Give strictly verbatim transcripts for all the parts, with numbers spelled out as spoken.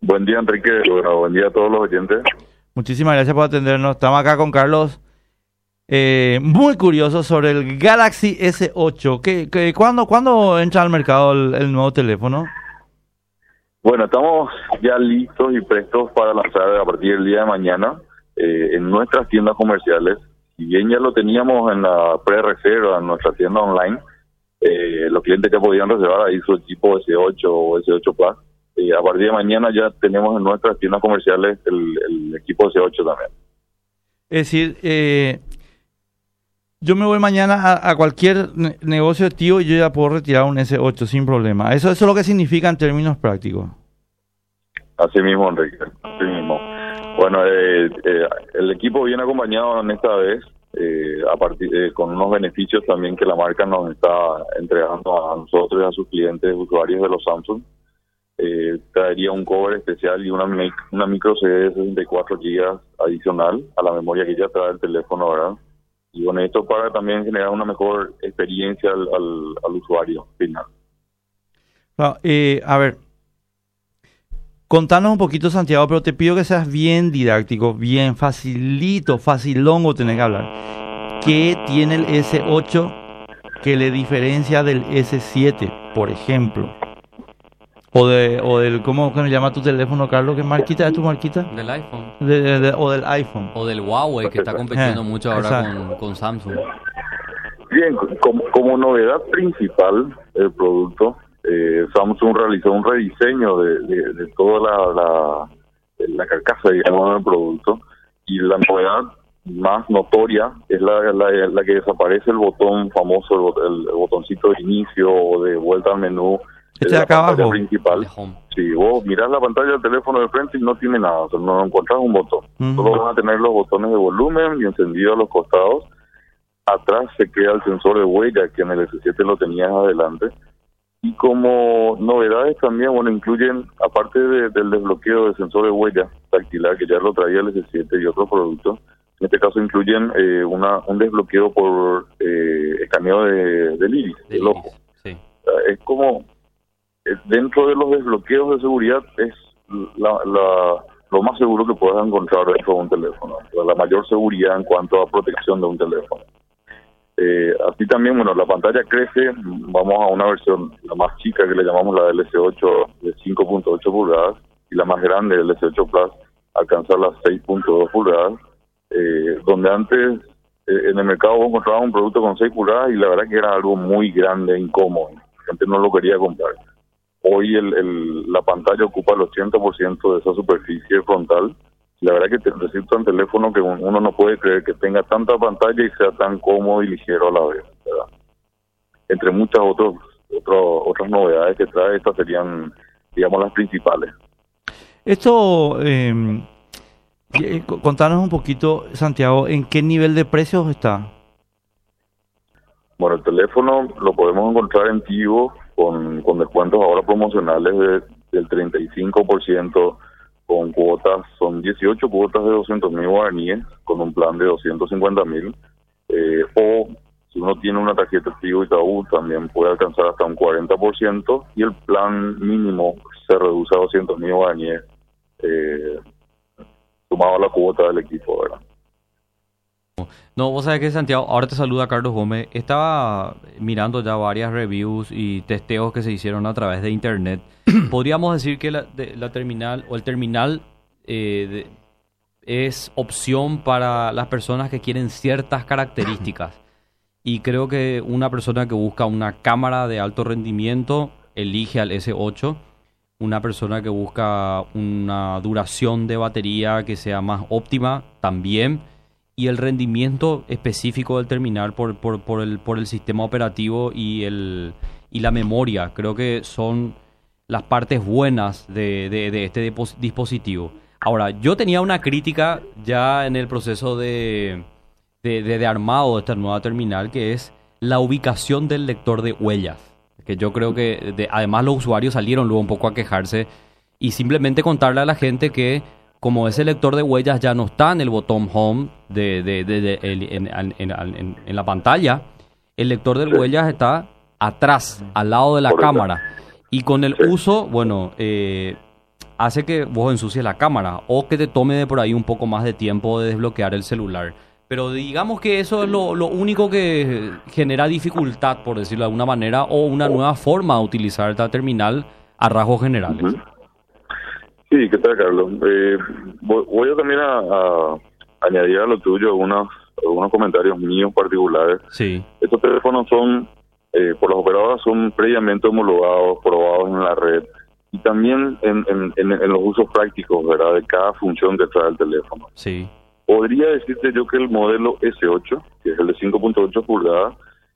Buen día, Enrique. Bueno, buen día a todos los oyentes. Muchísimas gracias por atendernos. Estamos acá con Carlos, eh, muy curioso sobre el Galaxy ese ocho. ¿Qué, qué, ¿cuándo, ¿Cuándo entra al mercado el, el nuevo teléfono? Bueno, estamos ya listos y prestos para lanzar a partir del día de mañana eh, en nuestras tiendas comerciales. Si bien ya lo teníamos en la pre-reserva, en nuestra tienda online, eh, los clientes ya podían reservar ahí su equipo ese ocho o ese ocho Plus. Eh, a partir de mañana ya tenemos en nuestras tiendas comerciales el, el equipo ese ocho también. Es decir, eh, yo me voy mañana a, a cualquier ne- negocio activo y yo ya puedo retirar un ese ocho sin problema. Eso, eso es lo que significa en términos prácticos. Así mismo, Enrique. Así mismo. Bueno, eh, eh, el equipo viene acompañado en esta vez eh, a partir, eh, con unos beneficios también que la marca nos está entregando a nosotros y a sus clientes usuarios de los Samsung. Eh, traería un cover especial y una, mic- una micro C D de sesenta y cuatro gigas adicional a la memoria que ya trae el teléfono, ¿verdad? Y bueno, esto para también generar una mejor experiencia al, al, al usuario final. No, eh, a ver, contanos un poquito, Santiago, pero te pido que seas bien didáctico, bien facilito, facilongo tener que hablar. ¿Qué tiene el ese ocho que le diferencia del ese siete, por ejemplo? O de o del, ¿cómo se llama tu teléfono, Carlos? ¿Qué marquita es tu marquita? Del iPhone. De, de- de- o del iPhone. O del Huawei, que está compitiendo Eh, mucho ahora exacto. con, con Samsung. Bien, como, como novedad principal del producto, eh, Samsung realizó un rediseño de, de, de toda la, la, la carcasa, digamos, del producto, y la novedad más notoria es la, la, la que desaparece el botón famoso, el, bot- el botoncito de inicio o de vuelta al menú Este de de la acá pantalla abajo. principal. De home. Si vos mirás la pantalla del teléfono de frente y no tiene nada, o sea, no encontrás un botón. Ujú. Solo van a tener los botones de volumen y encendido a los costados. Atrás se queda el sensor de huella, que en el ese siete lo tenías adelante. Y como novedades también, bueno, incluyen, aparte de- del desbloqueo del sensor de huella dactilar, que ya lo traía el ese siete y otros productos, en este caso incluyen eh, una un desbloqueo por eh, escaneo de, del iris, Del del ojo. iris, sí. Es como, eh, dentro de los desbloqueos de seguridad, es la, la- lo más seguro que puedas encontrar dentro de un teléfono. O sea, la mayor seguridad en cuanto a protección de un teléfono. Eh, así también, bueno, la pantalla crece, vamos a una versión, la más chica que le llamamos la del ese ocho de cinco punto ocho pulgadas, y la más grande, el ese ocho Plus, alcanza las seis punto dos pulgadas, eh, donde antes eh, en el mercado vos encontrabas un producto con seis pulgadas y la verdad que era algo muy grande e incómodo, la gente no lo quería comprar. Hoy el, el, la pantalla ocupa el ochenta por ciento de esa superficie frontal. La verdad que te resulta un teléfono que un- uno no puede creer que tenga tanta pantalla y sea tan cómodo y ligero a la vez, ¿verdad? Entre muchas otros, otro, otras novedades que trae, estas serían, digamos, las principales. Esto, eh, eh, co- contanos un poquito, Santiago, ¿en qué nivel de precios está? Bueno, el teléfono lo podemos encontrar en Tigo con, con descuentos ahora promocionales de, del treinta y cinco por ciento, con cuotas, son dieciocho cuotas de doscientos mil guaraníes, con un plan de doscientos cincuenta mil, eh, o si uno tiene una tarjeta Tigo Itaú también puede alcanzar hasta un cuarenta por ciento, y el plan mínimo se reduce a doscientos mil guaraníes, eh, sumado a la cuota del equipo, ¿verdad? No, vos sabés que, Santiago, ahora te saluda Carlos Gómez. Estaba mirando ya varias reviews y testeos que se hicieron a través de internet. Podríamos decir que la, de- la terminal o el terminal eh, de- es opción para las personas que quieren ciertas características. Y creo que una persona que busca una cámara de alto rendimiento elige al ese ocho. Una persona que busca una duración de batería que sea más óptima también. Y el rendimiento específico del terminal por, por, por, el, por el sistema operativo y, el, y la memoria. Creo que son las partes buenas de, de, de este dipos- dispositivo. Ahora, yo tenía una crítica ya en el proceso de, de, de, de armado de esta nueva terminal, que es la ubicación del lector de huellas. Que yo creo que de, además los usuarios salieron luego un poco a quejarse y simplemente contarle a la gente que como ese lector de huellas ya no está en el botón home de, de, de, de- el- en, en- en- en- en la pantalla, el lector de Sí. huellas está atrás, al lado de la Correcto. cámara. Y con el Sí. uso, bueno, eh, hace que vos ensucies la cámara o que te tome de por ahí un poco más de tiempo de desbloquear el celular. Pero digamos que eso es lo, lo único que genera dificultad, por decirlo de alguna manera, o una nueva forma de utilizar esta terminal a rasgos generales. Uh-huh. Sí, ¿qué tal, Carlos? Eh, voy, voy a también a, a añadir a lo tuyo algunos, algunos comentarios míos particulares. Sí. Estos teléfonos son, eh, por las operadoras, son previamente homologados, probados en la red, y también en, en, en, en los usos prácticos, ¿verdad?, de cada función que trae el teléfono. Sí. Podría decirte yo que el modelo ese ocho, que es el de cinco punto ocho pulgadas,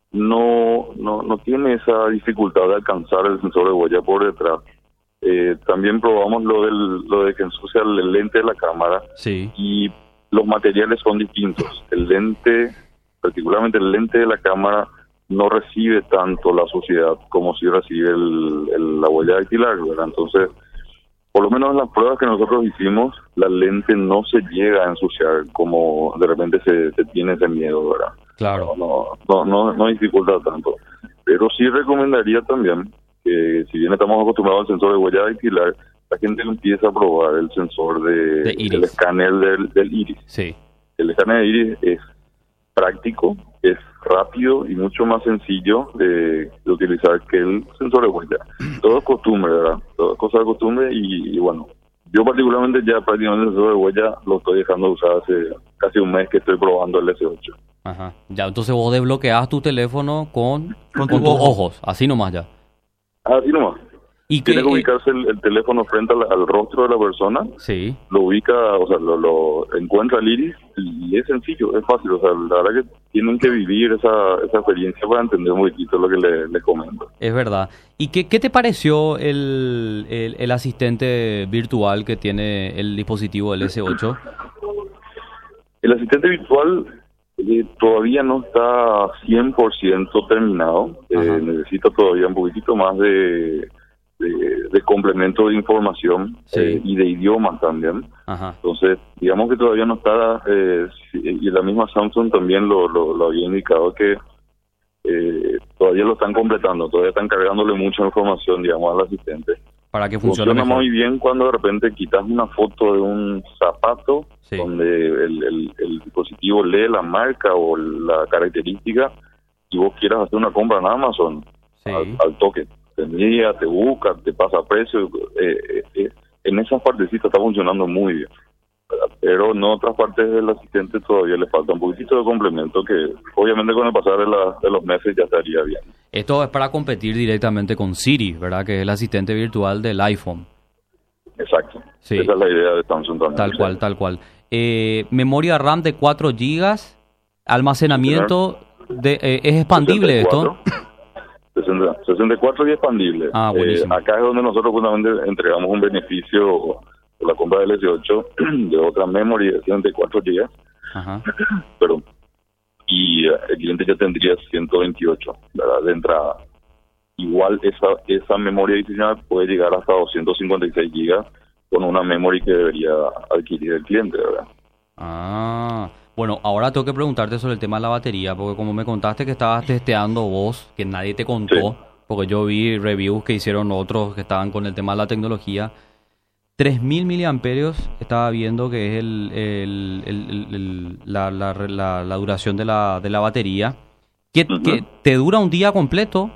no, no, no tiene esa dificultad de alcanzar el sensor de huella por detrás. Eh, también probamos lo del lo de que ensucia el lente de la cámara. Sí. Y los materiales son distintos. El lente, particularmente el lente de la cámara, no recibe tanto la suciedad como si recibe el, el, la huella dactilar, ¿verdad? Entonces, por lo menos en las pruebas que nosotros hicimos, la lente no se llega a ensuciar como de repente se, se tiene ese miedo, ¿verdad? Claro. No, no, no, no dificulta tanto. Pero sí recomendaría también que, si bien estamos acostumbrados al sensor de huella dactilar, la gente empieza a probar el sensor de, de iris. El escáner del, del iris. Sí. El escáner de iris es práctico, es rápido y mucho más sencillo de, de utilizar que el sensor de huella. Todo es costumbre, ¿verdad? Todo es cosa de costumbre y, y bueno, yo particularmente ya prácticamente el sensor de huella lo estoy dejando de usar hace casi un mes que estoy probando el ese ocho. Ajá. Ya, entonces vos desbloqueás tu teléfono con, con, con tus ojos. ojos, así nomás ya. Así nomás. ¿Y Tiene que, que ubicarse el, el teléfono frente al, al rostro de la persona. Sí. Lo ubica, o sea, lo, lo encuentra el iris y es sencillo, es fácil. O sea, la verdad que tienen que vivir esa, esa experiencia para entender un poquito lo que le, le comento. Es verdad. ¿Y qué, qué te pareció el, el, el asistente virtual que tiene el dispositivo del ese ocho? El asistente virtual eh, todavía no está cien por ciento terminado. Eh, necesita todavía un poquitito más de... De, de complemento de información, sí. eh, y de idiomas también. Ajá. Entonces, digamos que todavía no está, eh, y la misma Samsung también lo, lo, lo había indicado que eh, todavía lo están completando, todavía están cargándole mucha información, digamos, al asistente. Para que funcione Funciona mejor. muy bien cuando de repente quitas una foto de un zapato, sí. donde el, el, el dispositivo lee la marca o la característica y vos quieras hacer una compra en Amazon, sí. al, al toque. Te mira, te busca, te pasa precio. Eh, eh, en esas partecitas está funcionando muy bien, ¿verdad? Pero en otras partes del asistente todavía le falta un poquitito de complemento que obviamente con el pasar de, la, de los meses ya estaría bien. Esto es para competir directamente con Siri, ¿verdad? Que es el asistente virtual del iPhone. Exacto. Sí. Esa es la idea de Samsung también. Tal cual, tal cual. Eh, memoria RAM de cuatro gigas, almacenamiento de, eh, ¿es expandible sesenta y cuatro. Esto? sesenta y cuatro y expandible. Ah, buenísimo. Eh, acá es donde nosotros justamente entregamos un beneficio por la compra del ese ocho de otra memory de sesenta y cuatro gigas. Ajá. Pero, y uh, el cliente ya tendría ciento veintiocho, ¿verdad? De entrada. Igual esa esa memoria adicional puede llegar hasta doscientos cincuenta y seis gigas con una memory que debería adquirir el cliente, ¿verdad? Ah, bueno, ahora tengo que preguntarte sobre el tema de la batería, porque como me contaste que estabas testeando vos, que nadie te contó, sí. porque yo vi reviews que hicieron otros que estaban con el tema de la tecnología, tres mil miliamperios estaba viendo que es el, el, el, el, el la, la, la, la duración de la, de la batería, que, uh-huh. que te dura un día completo.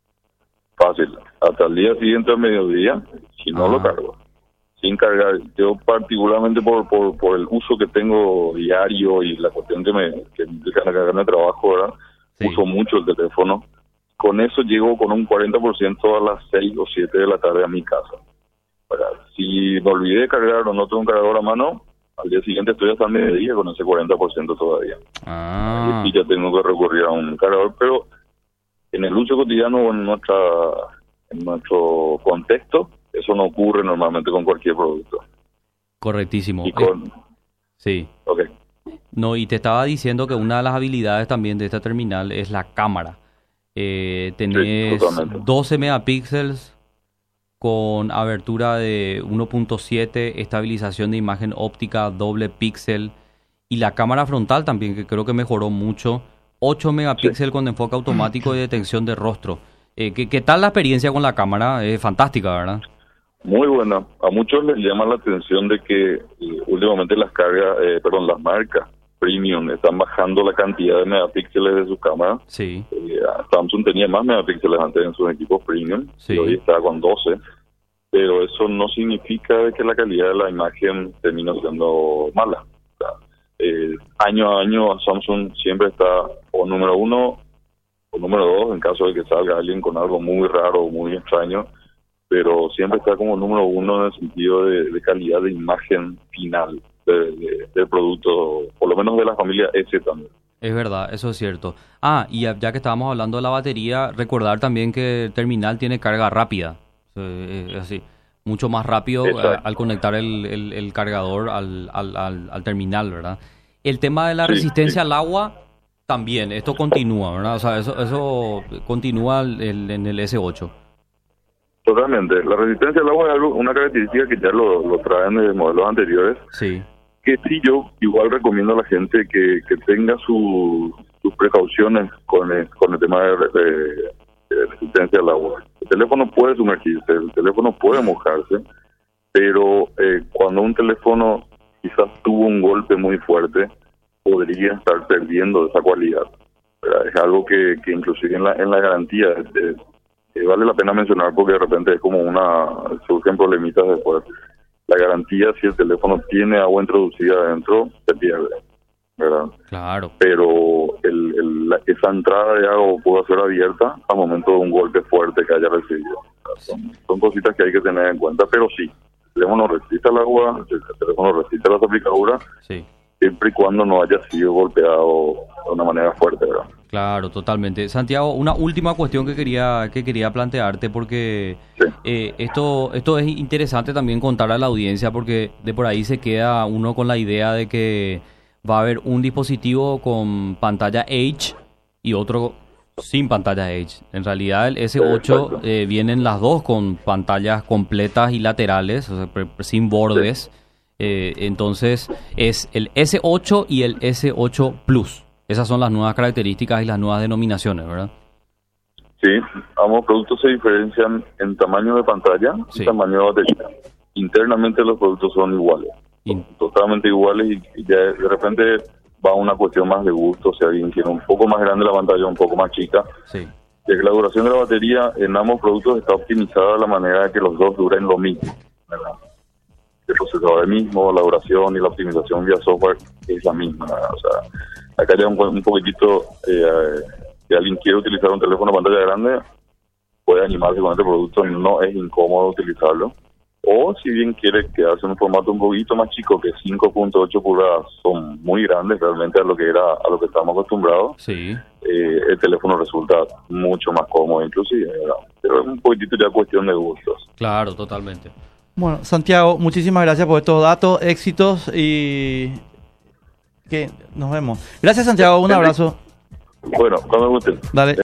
Fácil, hasta el día siguiente al mediodía, si no ah. lo cargo. Sin cargar, yo particularmente por, por por el uso que tengo diario y la cuestión que me que implica la carga de trabajo, ¿verdad? Sí. Uso mucho el teléfono. Con eso llego con un cuarenta por ciento a las seis o siete de la tarde a mi casa, ¿verdad? Si me olvidé de cargar o no tengo un cargador a mano, al día siguiente estoy hasta el mediodía con ese cuarenta por ciento todavía. Ah. Y ya tengo que recurrir a un cargador, pero en el uso cotidiano o en nuestra en nuestro contexto, eso no ocurre normalmente con cualquier producto. Correctísimo. Y con... Eh, sí. Ok. No, y te estaba diciendo que una de las habilidades también de esta terminal es la cámara. Eh, tenés sí, doce megapíxeles con abertura de uno punto siete, estabilización de imagen óptica, doble píxel, y la cámara frontal también, que creo que mejoró mucho, ocho megapíxeles sí. con enfoque automático de detección de rostro. Eh, ¿qué, ¿Qué tal la experiencia con la cámara? Es fantástica, ¿verdad? Muy buena. A muchos les llama la atención de que eh, últimamente las cargas, eh, perdón, las marcas premium están bajando la cantidad de megapíxeles de sus cámaras. Sí. Eh, Samsung tenía más megapíxeles antes en sus equipos premium, Sí. y hoy está con doce. Pero eso no significa de que la calidad de la imagen termina siendo mala. O sea, eh, año a año Samsung siempre está o número uno o número dos en caso de que salga alguien con algo muy raro o muy extraño, pero siempre está como número uno en el sentido de, de calidad de imagen final de, de- del producto, por lo menos de la familia S también. Es verdad, eso es cierto. Ah, y ya ya que estábamos hablando de la batería, recordar también que el terminal tiene carga rápida. Eh, Es así, mucho más rápido eh, Exacto. al conectar el, el- el cargador al, al, al- al terminal, ¿verdad? El tema de la Sí, resistencia sí. al agua, también, esto continúa, ¿verdad? O sea, eso, eso continúa el- el- en el S ocho. Totalmente. La resistencia al agua es algo, una característica que ya lo, lo traen de modelos anteriores, Sí, que sí yo igual recomiendo a la gente que, que tenga su- sus precauciones con el, con el tema de, de- de resistencia al agua. El teléfono puede sumergirse, el teléfono puede mojarse, pero eh, cuando un teléfono quizás tuvo un golpe muy fuerte, podría estar perdiendo esa cualidad, ¿verdad? Es algo que, que inclusive en la, en la garantía eh, eh, vale la pena mencionar, porque de repente es como una, surgen problemitas después. La garantía, si el teléfono tiene agua introducida adentro, se pierde, ¿verdad? claro. Pero el, el- la- esa entrada de agua puede ser abierta al momento de un golpe fuerte que haya recibido. O sea, Son, son cositas que hay que tener en cuenta, pero sí, el teléfono resiste al agua, el teléfono resiste las aplicaduras, Sí. siempre y cuando no haya sido golpeado de una manera fuerte, ¿verdad? Claro, totalmente. Santiago, una última cuestión que quería que quería plantearte porque Sí. eh, esto esto es interesante también contar a la audiencia porque de por ahí se queda uno con la idea de que va a haber un dispositivo con pantalla H y otro sin pantalla H. En realidad el S ocho Exacto. eh, vienen las dos con pantallas completas y laterales, o sea, pre- sin bordes. Eh, entonces es el S ocho y el S ocho Plus. Esas son las nuevas características y las nuevas denominaciones, ¿verdad? Sí, ambos productos se diferencian en tamaño de pantalla Sí. y tamaño de batería. Internamente los productos son iguales, In- totalmente iguales, y, y ya de repente va una cuestión más de gusto, si alguien quiere un poco más grande la pantalla, un poco más chica. Sí, Ya que la duración de la batería en ambos productos está optimizada de la manera de que los dos duren lo mismo, ¿verdad? El procesador es el mismo, la duración y la optimización vía software es la misma, ¿verdad? O sea, acá ya un, un poquitito, eh, si alguien quiere utilizar un teléfono de pantalla grande, puede animarse con este producto, no es incómodo utilizarlo. O si bien quiere quedarse en un formato un poquito más chico, que cinco punto ocho pulgadas son muy grandes realmente a lo que era, a lo que estamos acostumbrados, sí. eh, el teléfono resulta mucho más cómodo inclusive, ¿verdad? Pero es un poquitito ya cuestión de gustos. Claro, totalmente. Bueno, Santiago, muchísimas gracias por estos datos, éxitos y que nos vemos. Gracias, Santiago, un abrazo. Bueno, cuando gusten. Dale.